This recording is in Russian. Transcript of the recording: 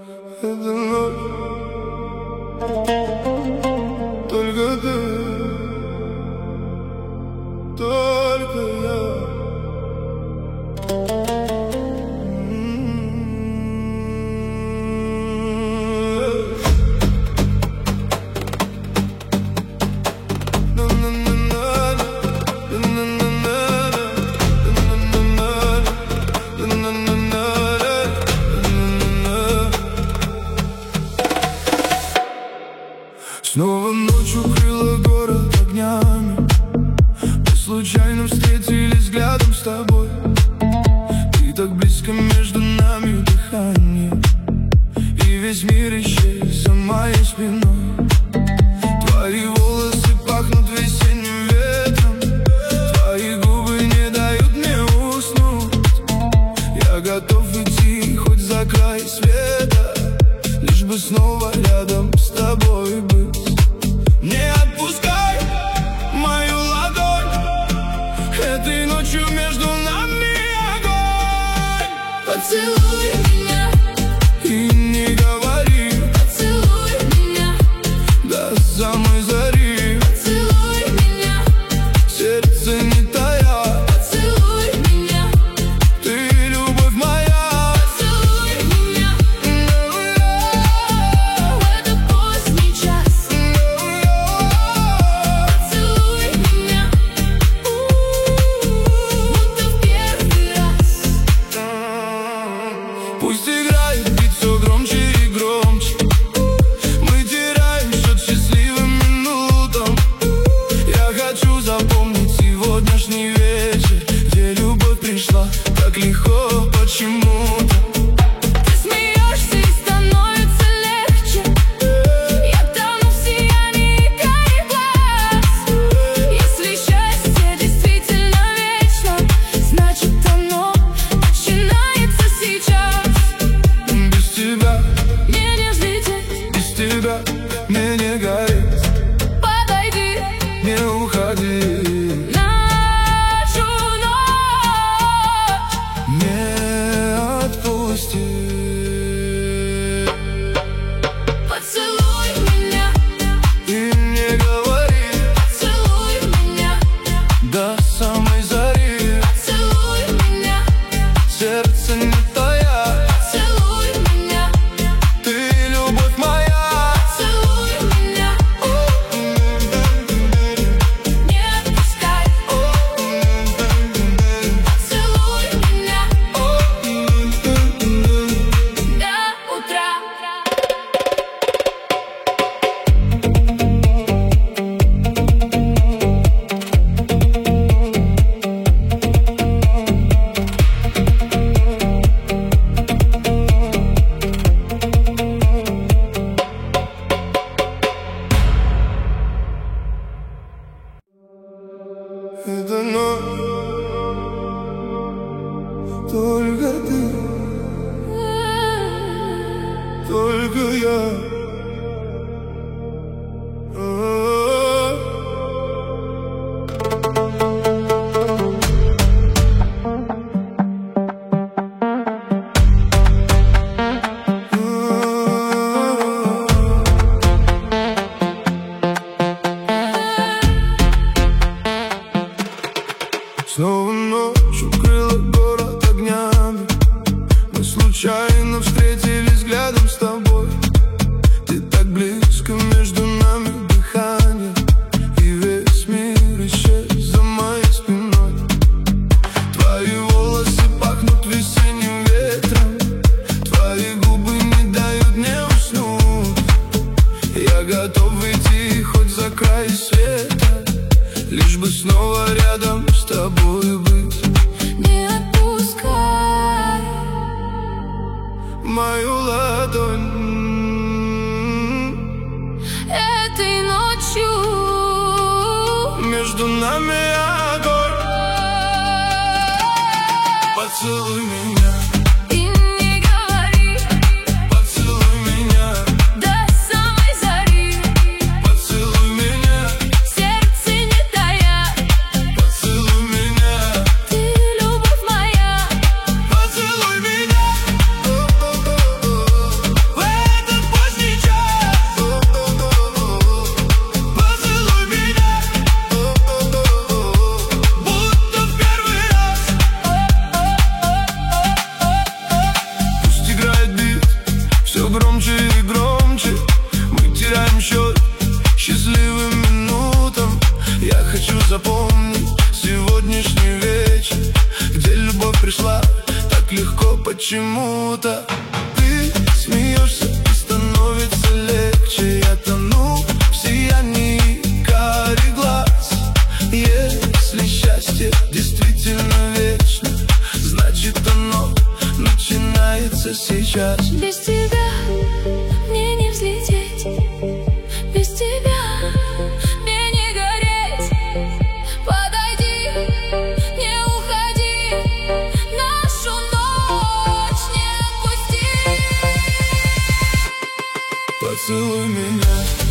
Эта ночь только ты, только я. Снова ночь укрыла город огнями. Мы случайно встретились взглядом с тобой. Ты так близко, между нами дыхание, и весь мир исчез за моей спиной. Твои волосы пахнут весенним ветром, твои губы не дают мне уснуть. Я готов идти хоть за край света, лишь бы снова рядом с тобой быть. Не отпускай мою ладонь, этой ночью между нами огонь. Поцелуй меня и не говори, поцелуй меня до самой зари. поцелуй меня Сердце не тая, поцелуй меня ты любовь моя. поцелуй меня в этот поздний час. Поцелуй меня будто в первый раз. Пусть играет бит все громче и громче, мы теряем счет счастливым минутам. Я хочу запомнить сегодняшний вечер, где любовь пришла так легко почему-то. Ты смеешься и становится легче, я тону в сиянии карих глаз. Если счастье действительно вечно, значит оно начинается сейчас. Без тебя, Мне не взлететь, без тебя мне не гореть. подойди, Не уходи, нашу ночь. не отпусти. Поцелуй меня И не говори, поцелуй меня до самой зари. поцелуй меня Сердце не тая, поцелуй меня ты любовь моя. поцелуй меня не отпускай. Поцелуй меня до утра. Эта ночь только ты, только я. Снова ночь укрыла город огнями. Мы случайно встретились взглядом с тобой. Ты так близко, между нами дыхание, и весь мир исчез за моей спиной. Твои волосы пахнут весенним ветром, твои губы не дают мне уснуть. Я готов идти хоть за край света, лишь бы снова рядом с тобой быть. Не отпускай Мою ладонь этой ночью между нами огонь. Поцелуй меня и не говори поцелуй меня, до самой зари. поцелуй меня, Сердце не тая, поцелуй меня, ты любовь моя. поцелуй меня. В почему-то ты смеешься и становится легче. Я тону в сиянии карих глаз. Если счастье действительно вечно, значит оно начинается сейчас. Без тебя мне не взлететь, без тебя мне не гореть. Подойди, не уходи, нашу ночь не отпусти. Поцелуй меня.